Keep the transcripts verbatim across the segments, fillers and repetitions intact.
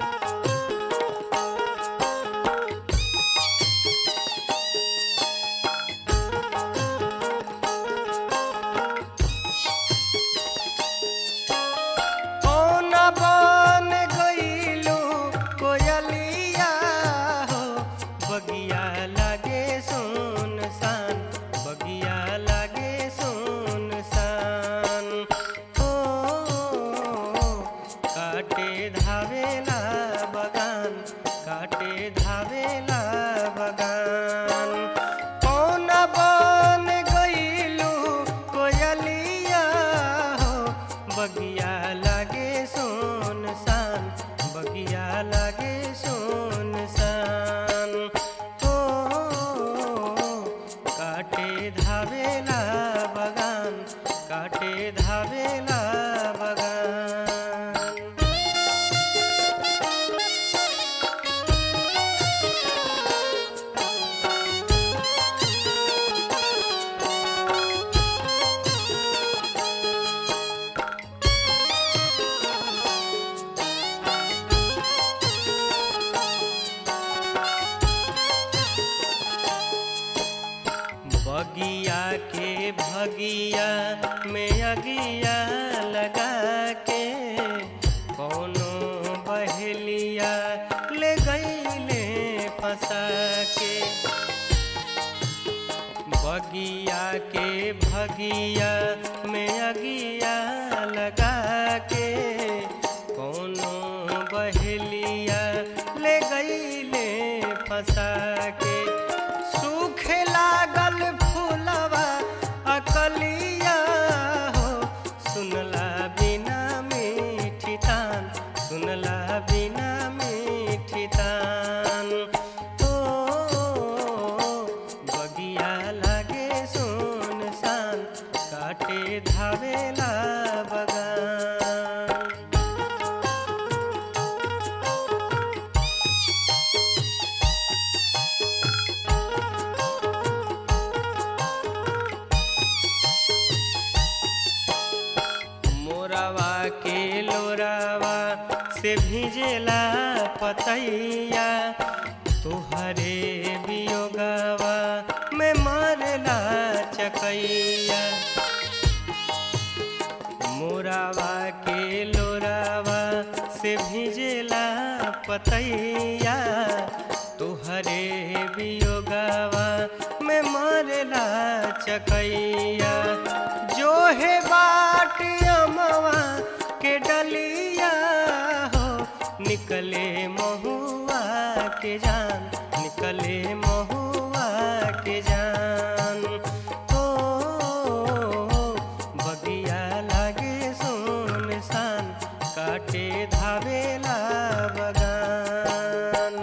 बगिया के भगिया में अगिया लगा के कौनो बहेलिया ले गईले फंसा के। बगिया के भगिया में अगिया लगा के कौनो बहेलिया ले गईले फंसा के। सूखे लागल फूलवा अकलिया हो सुनला बिना मीठी तान, सुनला बिना मीठी तान। ओ बगिया लागे सुनसान काटे धावेला बगान। मोरावा के लोरावा से भिजेला पतैया तुहरे बियोगवा में मरला चकैया। मोरावा के लोरावा से भिजेला पतैया तुहरे बियोगवा में मरला चकैया। जो है बाट अमवा के डलिया हो निकले महुआ के जान, निकले महुआ के जान। ओ बगिया लागे सुनसान काटे धावेला बगान।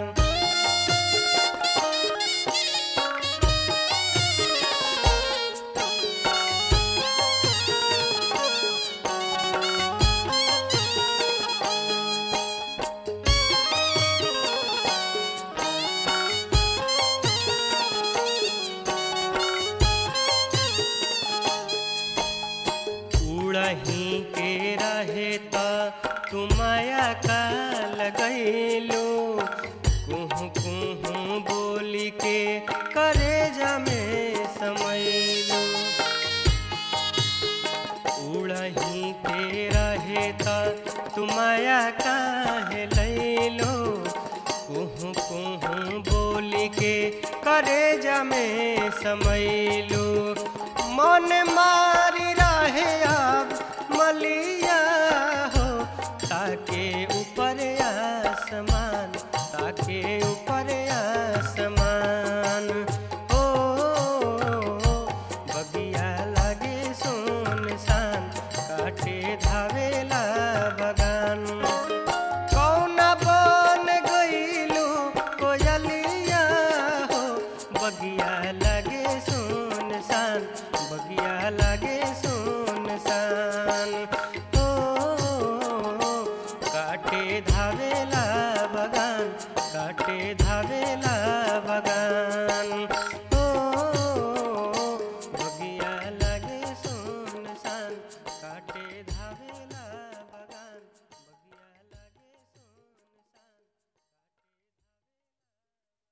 उड़ही के रहे त तू माया का लगैलू कुहू कुहू बोली के करेजा में समैलू। उड़ही के रहे त तू माया काहे लैलो कुहू कुहू बोली के करेजा में समैलू। मन मारी रहे अब मलिया हो ताके ऊपर आसमान, ताके ऊपर आसमान। ओ बगिया लागे सुनसान काटे धावेला बगान। कौना बन गईलू कोयलिया हो बगिया लागे सुनसान, बगिया लागे सुनसान। ओ काटे धावेला बगान, काटे धावेला बगान।